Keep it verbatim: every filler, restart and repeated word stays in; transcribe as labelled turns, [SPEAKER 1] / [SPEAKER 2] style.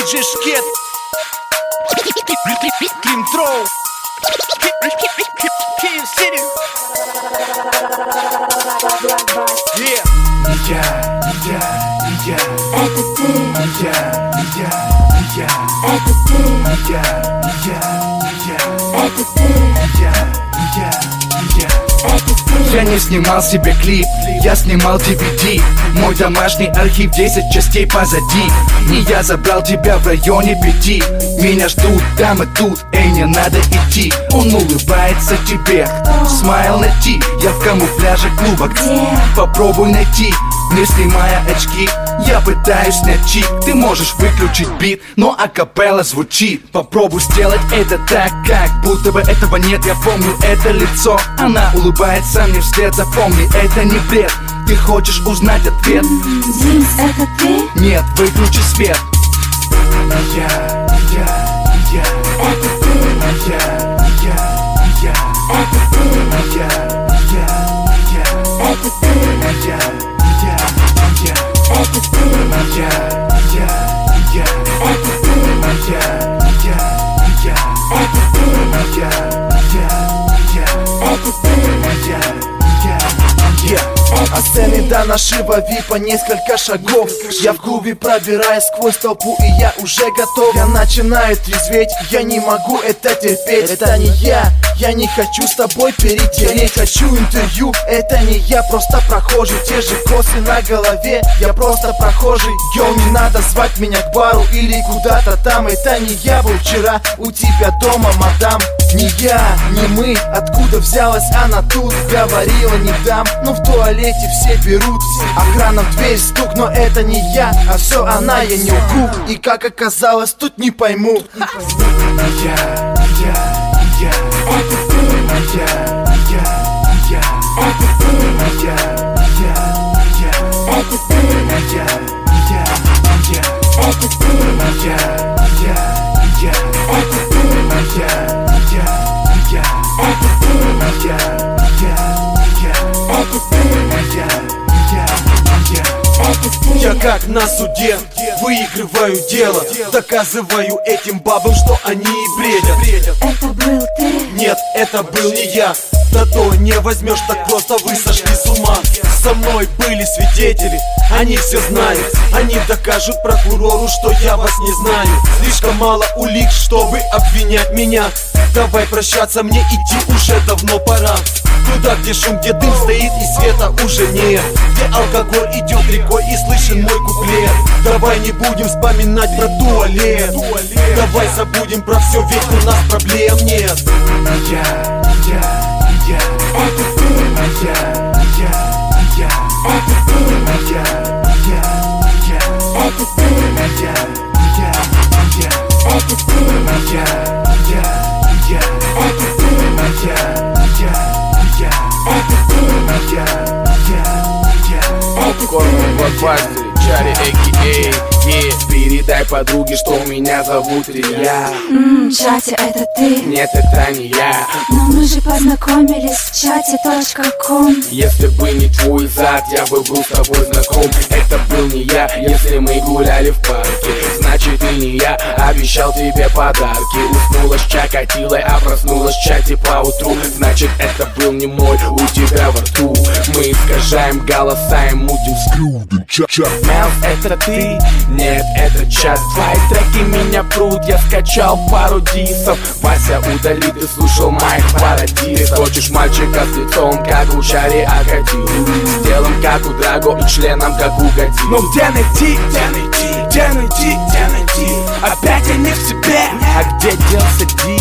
[SPEAKER 1] диджей Шкет, Климтроу, Киев Сити. Yeah.
[SPEAKER 2] Не я, не я, не я.
[SPEAKER 3] Это ты.
[SPEAKER 2] Не я, не я, не я.
[SPEAKER 3] Это ты.
[SPEAKER 2] Не я, не я, не я.
[SPEAKER 3] Это ты.
[SPEAKER 2] Не я, не я, не я.
[SPEAKER 3] Это ты.
[SPEAKER 4] Я не снимал себе клип, я снимал ди ви ди. Мой домашний архив десять частей позади. Не я забрал тебя в районе пяти. Меня ждут там и тут, эй, не надо идти. Он улыбается тебе, смайл найти. Я в камуфляже клуба,
[SPEAKER 3] Где?
[SPEAKER 4] попробуй найти. Не снимая очки, я пытаюсь снять чик. Ты можешь выключить бит, но акапелла звучит. Попробуй сделать это так, как будто бы этого нет. Я помню это лицо, она улыбается мне вслед. Запомни, это не бред. Ты хочешь узнать ответ?
[SPEAKER 3] Димс, это ты?
[SPEAKER 4] Нет, выключи свет.
[SPEAKER 2] Не я, не я, не я.
[SPEAKER 3] Это ты.
[SPEAKER 2] Не я, не я, не я.
[SPEAKER 3] Это ты.
[SPEAKER 2] Не я, не я, не я.
[SPEAKER 3] Это ты.
[SPEAKER 2] Не я, не я, не я.
[SPEAKER 3] Это ты.
[SPEAKER 2] Не я, не я, не я.
[SPEAKER 3] Это ты.
[SPEAKER 2] Не я, не я, не я.
[SPEAKER 3] Это ты.
[SPEAKER 2] Не я, не я, не я.
[SPEAKER 3] Это ты.
[SPEAKER 2] Не я, не я, не я.
[SPEAKER 1] От сцены до нашего випа несколько шагов. Я в клубе пробираюсь сквозь толпу, и я уже готов. Я начинаю трезветь, я не могу это терпеть. Это не я, я не хочу с тобой перетереть. Хочу интервью, это не я, просто прохожий. Те же косы на голове, я просто прохожий. Йоу, не надо звать меня к бару или куда-то там. Это не я был вчера у тебя дома, мадам. Не я, не мы, откуда взялась она тут? Говорила не дам, но в туалете все берут. Охрана в дверь стук, но это не я, а все она, я не лгу. И как оказалось, тут не пойму.
[SPEAKER 2] Не я, не я, не я.
[SPEAKER 3] Это ты.
[SPEAKER 2] Не я, не я, не я.
[SPEAKER 3] Это ты.
[SPEAKER 2] Не я, не я, не я.
[SPEAKER 3] Это ты.
[SPEAKER 2] Не я, не я, не я.
[SPEAKER 3] Это ты.
[SPEAKER 2] Не я, не я, не я.
[SPEAKER 3] Это ты.
[SPEAKER 2] Не я, не я, не я.
[SPEAKER 3] Это ты.
[SPEAKER 2] Не я, не я, не я.
[SPEAKER 3] Это ты.
[SPEAKER 2] Не я, не я, не я.
[SPEAKER 3] Это ты.
[SPEAKER 1] Я как на суде выигрываю дело, доказываю этим бабам, что они бредят.
[SPEAKER 3] Это был ты.
[SPEAKER 1] Нет, это был не я. Да то не возьмешь так просто, вы сошли с ума. Со мной были свидетели, они все знают. Они докажут прокурору, что я вас не знаю. Слишком мало улик, чтобы обвинять меня. Давай прощаться, мне идти уже давно пора. Туда, где шум, где дым стоит и света уже нет. Где алкоголь идет рекой и слышен мой куплет. Давай не будем вспоминать про туалет. Давай забудем про все, ведь у нас проблем нет.
[SPEAKER 2] Не я, не я, не я.
[SPEAKER 3] Это ты.
[SPEAKER 2] Не я, не я, не я.
[SPEAKER 3] Это ты.
[SPEAKER 2] Не я, не я, не я.
[SPEAKER 3] Это ты.
[SPEAKER 2] Не я, не я, не я.
[SPEAKER 3] Это ты.
[SPEAKER 2] Не я, не я, не я.
[SPEAKER 3] Это ты.
[SPEAKER 2] Не я, не я, не я.
[SPEAKER 3] Это ты.
[SPEAKER 2] Не я, не я, не я.
[SPEAKER 4] Попкорн, блокбастеры, Чари, а.к.а. Yeah. Передай подруге, что меня зовут Илья.
[SPEAKER 3] Ммм, чате, это ты.
[SPEAKER 4] Нет, это не я.
[SPEAKER 3] Но мы же познакомились в чате точка ком.
[SPEAKER 4] Если бы не твой зад, я бы был с тобой знаком. Это был не я, если мы гуляли в парке. Значит и не я, обещал тебе подарки. Уснула с чакатилой, а проснулась в чате поутру. Значит это был не мой, у тебя во рту. Мы искажаем голоса и мутим скруден. Мелс, это ты? Нет, это чат. Твои треки меня прут, я скачал пару дисов. Вася, удали, ты слушал моих парадис. Ты хочешь мальчика с лицом, как у Чари Акатил, с телом, как у Драго, и членом, как у Годил.
[SPEAKER 1] Ну где найти, где найти, где найти, где найти? Опять я не в себе.
[SPEAKER 4] А где делся Ди?